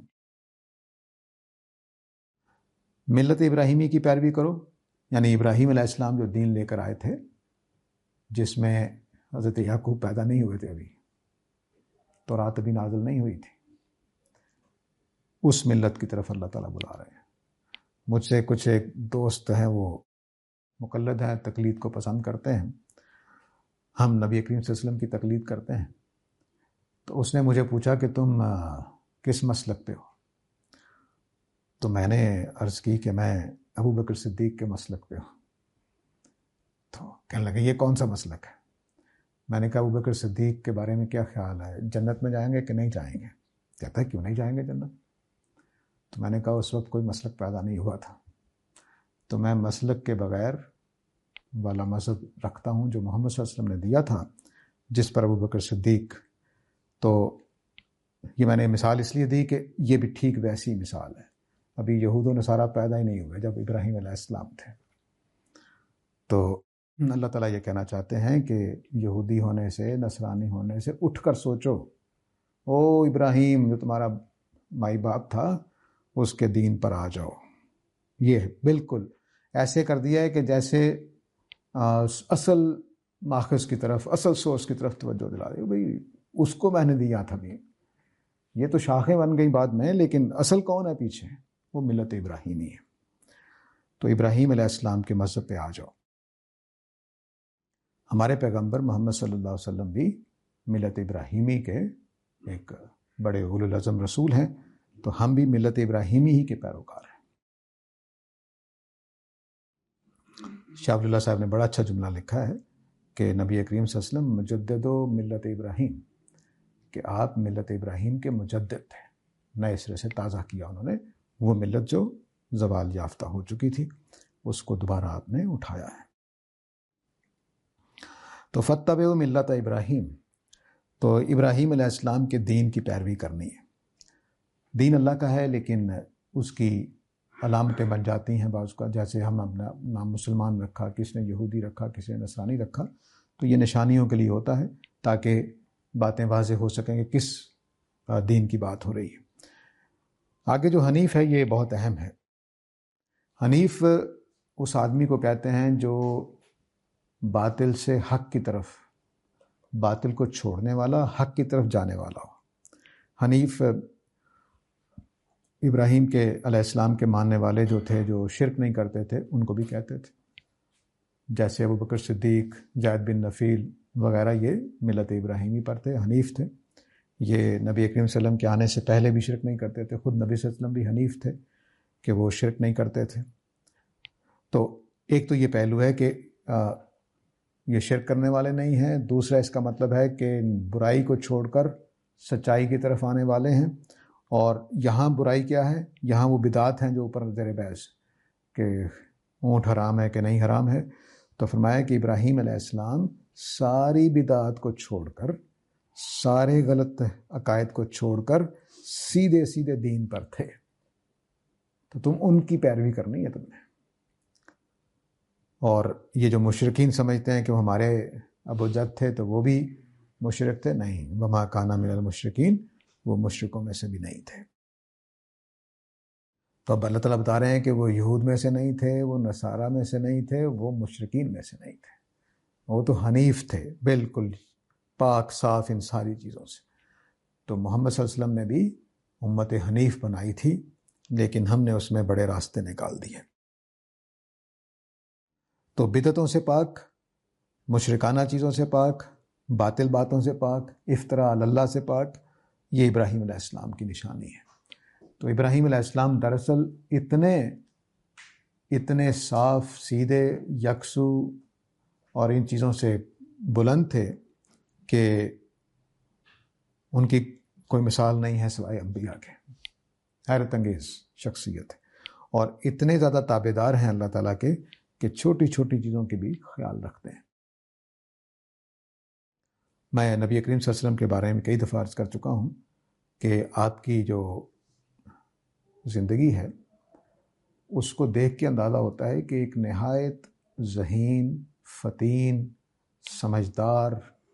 [SPEAKER 1] ملت ابراہیمی کی پیروی کرو، یعنی ابراہیم علیہ السلام جو دین لے کر آئے تھے، جس میں حضرت یعقوب پیدا نہیں ہوئے تھے ابھی، تورات ابھی نازل نہیں ہوئی تھی. اس ملت کی طرف اللہ تعالیٰ بلا رہے ہیں. مجھ سے کچھ ایک دوست ہیں، وہ مقلد ہیں، تقلید کو پسند کرتے ہیں. ہم نبی کریم صلی اللہ علیہ وسلم کی تقلید کرتے ہیں. تو اس نے مجھے پوچھا کہ تم کس مسلک پہ ہو؟ تو میں نے عرض کی کہ میں ابو بکر صدیق کے مسلک پہ ہوں. تو کہنے لگے یہ کون سا مسلک ہے؟ میں نے کہا ابو بکر صدیق کے بارے میں کیا خیال ہے، جنت میں جائیں گے کہ نہیں جائیں گے؟ کہتا ہے کیوں نہیں جائیں گے جنت؟ تو میں نے کہا اس وقت کوئی مسلک پیدا نہیں ہوا تھا، تو میں مسلک کے بغیر والا مذہب رکھتا ہوں جو محمد صلی اللہ علیہ وسلم نے دیا تھا، جس پر ابو بکر صدیق. تو یہ میں نے مثال اس لیے دی کہ یہ بھی ٹھیک ویسی مثال ہے. ابھی یہود و نصارہ پیدا ہی نہیں ہوئے جب ابراہیم علیہ السلام تھے. تو اللہ تعالیٰ یہ کہنا چاہتے ہیں کہ یہودی ہونے سے، نصرانی ہونے سے اٹھ کر سوچو، او ابراہیم جو تمہارا مائی باپ تھا اس کے دین پر آ جاؤ. یہ بالکل ایسے کر دیا ہے کہ جیسے اصل ماخذ کی طرف، اصل سورس کی طرف توجہ دلا دے. بھائی اس کو میں نے دیا تھا، بھی یہ تو شاخیں بن گئی بعد میں، لیکن اصل کون ہے پیچھے؟ وہ ملت ابراہیمی ہے. تو ابراہیم علیہ السلام کے مذہب پہ آ جاؤ. ہمارے پیغمبر محمد صلی اللہ علیہ وسلم بھی ملت ابراہیمی کے ایک بڑے اولو العزم رسول ہیں، تو ہم بھی ملت ابراہیمی ہی کے پیروکار ہیں. شاہ عبداللہ صاحب نے بڑا اچھا جملہ لکھا ہے کہ نبی کریم صلی اللہ علیہ وسلم مجدد و ملت ابراہیم، کہ آپ ملت ابراہیم کے مجدد تھے، نئے سرے سے تازہ کیا انہوں نے وہ ملت جو زوال یافتہ ہو چکی تھی، اس کو دوبارہ آپ نے اٹھایا ہے. تو فتبعوا ملت ابراہیم، تو ابراہیم علیہ السلام کے دین کی پیروی کرنی ہے. دین اللہ کا ہے لیکن اس کی علامتیں بن جاتی ہیں بعض کا، جیسے ہم اپنا نام مسلمان رکھا، کس نے یہودی رکھا، کسی نے نصرانی رکھا، تو یہ نشانیوں کے لیے ہوتا ہے تاکہ باتیں واضح ہو سکیں کہ کس دین کی بات ہو رہی ہے. آگے جو حنیف ہے یہ بہت اہم ہے. حنیف اس آدمی کو کہتے ہیں جو باطل سے حق کی طرف، باطل کو چھوڑنے والا، حق کی طرف جانے والا ہو. حنیف ابراہیم کے علیہ السلام کے ماننے والے جو تھے، جو شرک نہیں کرتے تھے، ان کو بھی کہتے تھے. جیسے ابو بکر صدیق، زید بن نفیل وغیرہ یہ ملت ابراہیمی پر تھے، حنیف تھے. یہ نبی اکرم صلی اللہ علیہ وسلم کے آنے سے پہلے بھی شرک نہیں کرتے تھے. خود نبی صلی اللہ علیہ وسلم بھی حنیف تھے کہ وہ شرک نہیں کرتے تھے. تو ایک تو یہ پہلو ہے کہ آ, یہ شرک کرنے والے نہیں ہیں. دوسرا اس کا مطلب ہے کہ برائی کو چھوڑ کر سچائی کی طرف آنے والے ہیں. اور یہاں برائی کیا ہے؟ یہاں وہ بدعات ہیں جو اوپر زیر بحث کہ اونٹ حرام ہے کہ نہیں حرام ہے. تو فرمایا کہ ابراہیم علیہ السلام ساری بدعات کو چھوڑ کر، سارے غلط عقائد کو چھوڑ کر سیدھے سیدھے دین پر تھے. تو تم ان کی پیروی کرنی ہے تم نے. اور یہ جو مشرکین سمجھتے ہیں کہ وہ ہمارے ابو جد تھے تو وہ بھی مشرک تھے، نہیں، وما کان من المشرکین، وہ مشرکوں میں سے بھی نہیں تھے. تو اب اللہ تعالیٰ بتا رہے ہیں کہ وہ یہود میں سے نہیں تھے، وہ نصارہ میں سے نہیں تھے، وہ مشرکین میں سے نہیں تھے. وہ تو حنیف تھے، بالکل پاک صاف ان ساری چیزوں سے. تو محمد صلی اللہ علیہ وسلم نے بھی امت حنیف بنائی تھی، لیکن ہم نے اس میں بڑے راستے نکال دیے. تو بدعتوں سے پاک، مشرکانہ چیزوں سے پاک، باطل باتوں سے پاک، افتراء علی اللہ سے پاک، یہ ابراہیم علیہ السلام کی نشانی ہے. تو ابراہیم علیہ السلام دراصل اتنے اتنے صاف، سیدھے، یکسو اور ان چیزوں سے بلند تھے کہ ان کی کوئی مثال نہیں ہے سوائے انبیاء کے. حیرت انگیز شخصیت ہے. اور اتنے زیادہ تابع دار ہیں اللہ تعالیٰ کے کہ چھوٹی چھوٹی چیزوں کے بھی خیال رکھتے ہیں. میں نبی کریم صلی اللہ علیہ وسلم کے بارے میں کئی دفعہ عرض کر چکا ہوں کہ آپ کی جو زندگی ہے اس کو دیکھ کے اندازہ ہوتا ہے کہ ایک نہایت ذہین، فطین، سمجھدار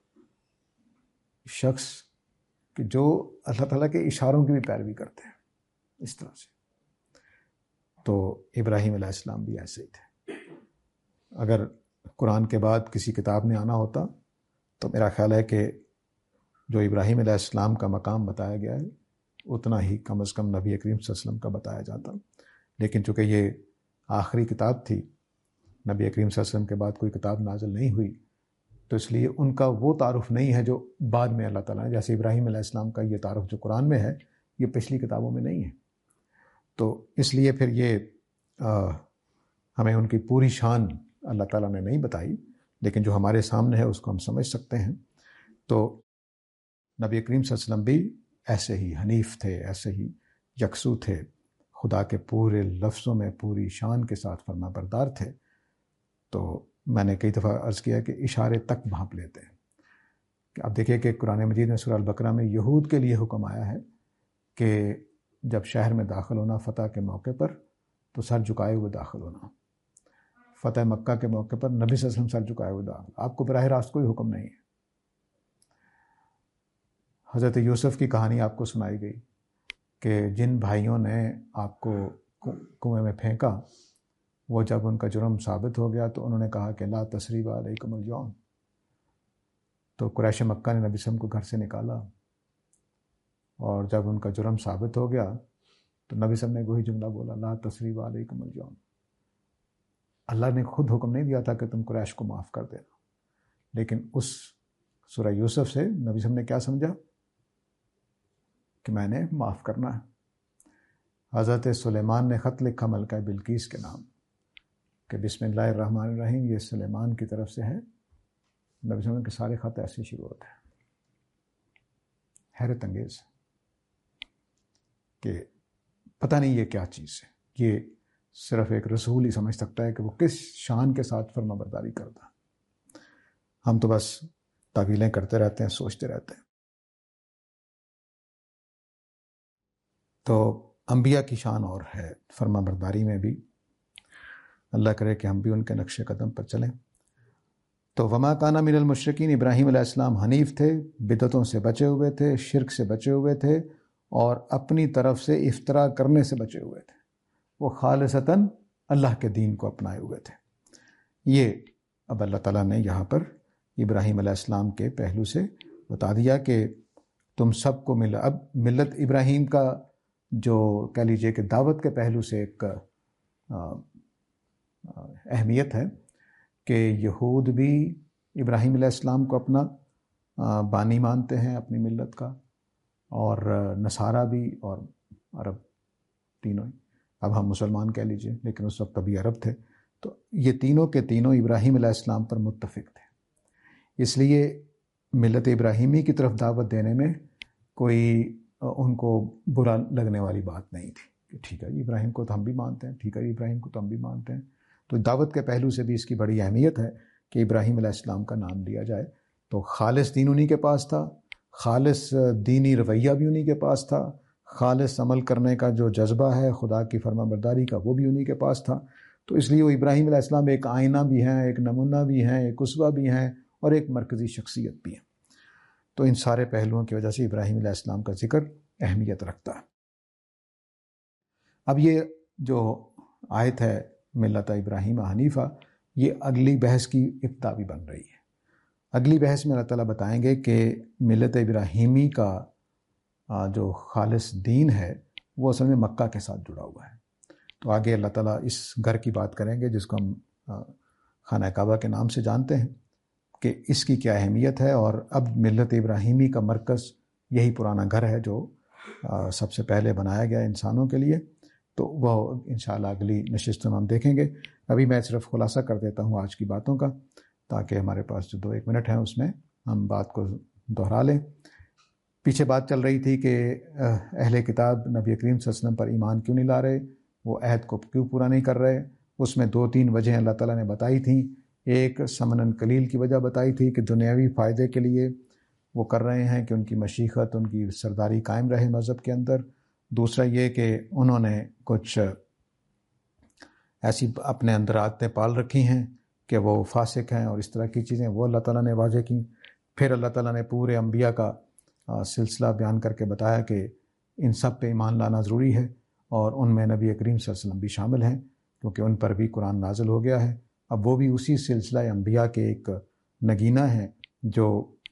[SPEAKER 1] شخص کہ جو اللہ تعالیٰ کے اشاروں کی بھی پیروی کرتے ہیں اس طرح سے. تو ابراہیم علیہ السلام بھی ایسے ہی تھے. اگر قرآن کے بعد کسی کتاب نے آنا ہوتا تو میرا خیال ہے کہ جو ابراہیم علیہ السلام کا مقام بتایا گیا ہے اتنا ہی کم از کم نبی کریم صلی اللہ علیہ وسلم کا بتایا جاتا. لیکن چونکہ یہ آخری کتاب تھی، نبی کریم صلی اللہ علیہ وسلم کے بعد کوئی کتاب نازل نہیں ہوئی، تو اس لیے ان کا وہ تعارف نہیں ہے جو بعد میں اللہ تعالیٰ نے، جیسے ابراہیم علیہ السلام کا یہ تعارف جو قرآن میں ہے یہ پچھلی کتابوں میں نہیں ہے. تو اس لیے پھر یہ آ, ہمیں ان کی پوری شان اللہ تعالیٰ نے نہیں بتائی، لیکن جو ہمارے سامنے ہے اس کو ہم سمجھ سکتے ہیں. تو نبی کریم صلی اللہ علیہ وسلم بھی ایسے ہی حنیف تھے، ایسے ہی یکسو تھے، خدا کے پورے لفظوں میں پوری شان کے ساتھ فرما بردار تھے. تو میں نے کئی دفعہ عرض کیا کہ اشارے تک بھانپ لیتے ہیں. کہ اب دیکھیے کہ قرآن مجید میں سورہ البقرہ میں یہود کے لیے حکم آیا ہے کہ جب شہر میں داخل ہونا فتح کے موقع پر تو سر جھکائے ہوئے داخل ہونا. فتح مکہ کے موقع پر نبی صلی اللہ علیہ وسلم سر جھکائے ہوئے داخل. آپ کو براہ راست کوئی حکم نہیں ہے. حضرت یوسف کی کہانی آپ کو سنائی گئی کہ جن بھائیوں نے آپ کو کنویں میں پھینکا، وہ جب ان کا جرم ثابت ہو گیا تو انہوں نے کہا کہ لا تثریب علیکم اليوم. تو قریش مکہ نے نبی صلی اللہ علیہ وسلم کو گھر سے نکالا، اور جب ان کا جرم ثابت ہو گیا تو نبی صلی اللہ علیہ وسلم نے وہی جملہ بولا، لا تثریب علیکم اليوم. اللہ نے خود حکم نہیں دیا تھا کہ تم قریش کو معاف کر دینا، لیکن اس سورہ یوسف سے نبی صلی اللہ علیہ وسلم نے کیا سمجھا کہ میں نے معاف کرنا ہے. حضرت سلیمان نے خط لکھا ملکہ بلقیس کے نام کہ بسم اللہ الرحمن الرحیم، یہ سلیمان کی طرف سے ہے. نبی صلی اللہ علیہ وسلم کے سارے خط ایسے شروع ہوتے ہیں. حیرت انگیز کہ پتہ نہیں یہ کیا چیز ہے. یہ صرف ایک رسول ہی سمجھ سکتا ہے کہ وہ کس شان کے ساتھ فرما برداری کرتا. ہم تو بس تعویلیں کرتے رہتے ہیں، سوچتے رہتے ہیں. تو انبیاء کی شان اور ہے فرما برداری میں بھی. اللہ کرے کہ ہم بھی ان کے نقش قدم پر چلیں. تو وما کانا من المشرکین، ابراہیم علیہ السلام حنیف تھے، بدعتوں سے بچے ہوئے تھے، شرک سے بچے ہوئے تھے، اور اپنی طرف سے افتراء کرنے سے بچے ہوئے تھے. وہ خالصتاً اللہ کے دین کو اپنائے ہوئے تھے. یہ اب اللہ تعالیٰ نے یہاں پر ابراہیم علیہ السلام کے پہلو سے بتا دیا کہ تم سب کو مل. اب ملت ابراہیم کا جو کہہ لیجیے کہ دعوت کے پہلو سے ایک اہمیت ہے کہ یہود بھی ابراہیم علیہ السلام کو اپنا بانی مانتے ہیں اپنی ملت کا، اور نصارہ بھی اور عرب تینوں ہی. اب ہم مسلمان کہہ لیجئے، لیکن اس وقت ابھی عرب تھے. تو یہ تینوں کے تینوں ابراہیم علیہ السلام پر متفق تھے. اس لیے ملت ابراہیمی کی طرف دعوت دینے میں کوئی ان کو برا لگنے والی بات نہیں تھی کہ ٹھیک ہے ابراہیم کو تو ہم بھی مانتے ہیں، ٹھیک ہے ابراہیم کو تو ہم بھی مانتے ہیں. تو دعوت کے پہلو سے بھی اس کی بڑی اہمیت ہے کہ ابراہیم علیہ السلام کا نام لیا جائے. تو خالص دین انہی کے پاس تھا، خالص دینی رویہ بھی انہی کے پاس تھا، خالص عمل کرنے کا جو جذبہ ہے خدا کی فرما برداری کا وہ بھی انہی کے پاس تھا. تو اس لیے وہ ابراہیم علیہ السلام ایک آئینہ بھی ہیں، ایک نمونہ بھی ہیں، ایک اسوہ بھی ہیں، اور ایک مرکزی شخصیت بھی ہیں. تو ان سارے پہلوؤں کی وجہ سے ابراہیم علیہ السلام کا ذکر اہمیت رکھتا ہے. اب یہ جو آیت ہے ملت ابراہیم حنیفہ، یہ اگلی بحث کی ابتدا بھی بن رہی ہے. اگلی بحث میں اللہ تعالیٰ بتائیں گے کہ ملت ابراہیمی کا جو خالص دین ہے وہ اصل میں مکہ کے ساتھ جڑا ہوا ہے. تو آگے اللہ تعالیٰ اس گھر کی بات کریں گے جس کو ہم خانہ کعبہ کے نام سے جانتے ہیں کہ اس کی کیا اہمیت ہے. اور اب ملت ابراہیمی کا مرکز یہی پرانا گھر ہے جو سب سے پہلے بنایا گیا انسانوں کے لیے. تو وہ انشاءاللہ اگلی نشستوں میں ہم دیکھیں گے. ابھی میں صرف خلاصہ کر دیتا ہوں آج کی باتوں کا تاکہ ہمارے پاس جو دو ایک منٹ ہیں اس میں ہم بات کو دہرا لیں. پیچھے بات چل رہی تھی کہ اہل کتاب نبی کریم صلی اللہ علیہ وسلم پر ایمان کیوں نہیں لا رہے، وہ عہد کو کیوں پورا نہیں کر رہے. اس میں دو تین وجہیں اللہ تعالیٰ نے بتائی تھیں. ایک ثمن قلیل کی وجہ بتائی تھی کہ دنیاوی فائدے کے لیے وہ کر رہے ہیں کہ ان کی مشیخت، ان کی سرداری قائم رہے مذہب کے اندر. دوسرا یہ کہ انہوں نے کچھ ایسی اپنے اندر عادتیں پال رکھی ہیں کہ وہ فاسق ہیں، اور اس طرح کی چیزیں وہ اللہ تعالیٰ نے واضح کی. پھر اللہ تعالیٰ نے پورے انبیاء کا سلسلہ بیان کر کے بتایا کہ ان سب پہ ایمان لانا ضروری ہے، اور ان میں نبی کریم صلی اللہ علیہ وسلم بھی شامل ہیں کیونکہ ان پر بھی قرآن نازل ہو گیا ہے. اب وہ بھی اسی سلسلہ انبیاء کے ایک نگینہ ہیں جو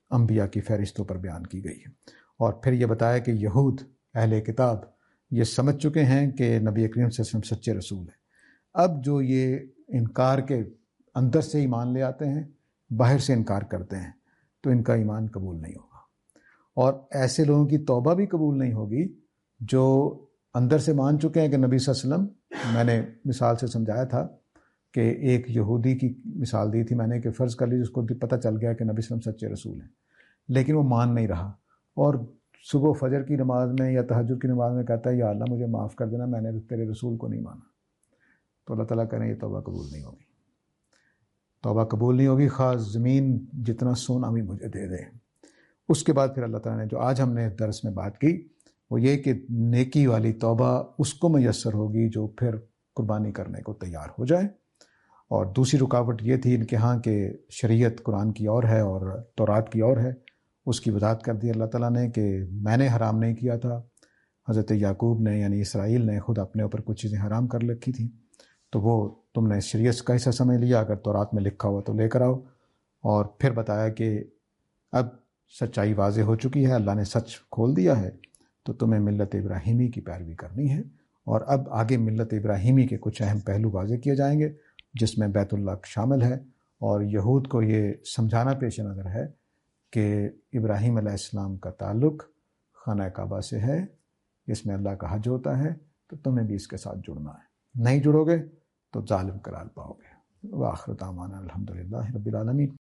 [SPEAKER 1] انبیاء کی فہرستوں پر بیان کی گئی ہے۔ اور پھر یہ بتایا کہ یہود اہل کتاب یہ سمجھ چکے ہیں کہ نبی کریم صلی اللہ علیہ وسلم سچے رسول ہیں۔ اب جو یہ انکار کے اندر سے ایمان لے آتے ہیں، باہر سے انکار کرتے ہیں، تو ان کا ایمان قبول نہیں ہوگا۔ اور ایسے لوگوں کی توبہ بھی قبول نہیں ہوگی جو اندر سے مان چکے ہیں کہ نبی صلی اللہ علیہ وسلم، میں نے مثال سے سمجھایا تھا کہ ایک یہودی کی مثال دی تھی میں نے کہ فرض کر لیجیے اس کو پتہ چل گیا کہ نبی صلی اللہ علیہ وسلم سچے رسول ہیں، لیکن وہ مان نہیں رہا اور صبح فجر کی نماز میں یا تہجد کی نماز میں کہتا ہے یا اللہ مجھے معاف کر دینا، میں نے تیرے رسول کو نہیں مانا، تو اللہ تعالیٰ کہہ رہے ہیں یہ توبہ قبول نہیں ہوگی، توبہ قبول نہیں ہوگی، خاص زمین جتنا سونا بھی مجھے دے دے۔ اس کے بعد پھر اللہ تعالیٰ نے جو آج ہم نے درس میں بات کی وہ یہ کہ نیکی والی توبہ اس کو میسر ہوگی جو پھر قربانی کرنے کو تیار ہو جائے۔ اور دوسری رکاوٹ یہ تھی ان کے ہاں کہ شریعت قرآن کی اور ہے اور تورات کی اور ہے، اس کی وضاحت کر دی اللہ تعالیٰ نے کہ میں نے حرام نہیں کیا تھا، حضرت یعقوب نے یعنی اسرائیل نے خود اپنے اوپر کچھ چیزیں حرام کر رکھی تھیں، تو وہ تم نے شریعت کا حصہ سمجھ لیا، اگر تورات میں لکھا ہوا تو لے کر آؤ۔ اور پھر بتایا کہ اب سچائی واضح ہو چکی ہے، اللہ نے سچ کھول دیا ہے، تو تمہیں ملت ابراہیمی کی پیروی کرنی ہے۔ اور اب آگے ملت ابراہیمی کے کچھ اہم پہلو واضح کیے جائیں گے جس میں بیت اللہ شامل ہے، اور یہود کو یہ سمجھانا پیش نظر ہے کہ ابراہیم علیہ السلام کا تعلق خانہ کعبہ سے ہے، اس میں اللہ کا حج ہوتا ہے، تو تمہیں بھی اس کے ساتھ جڑنا ہے، نہیں جڑو گے تو ظالم قرار پاؤ گے۔ وآخر دعوانا الحمدللہ رب العالمین۔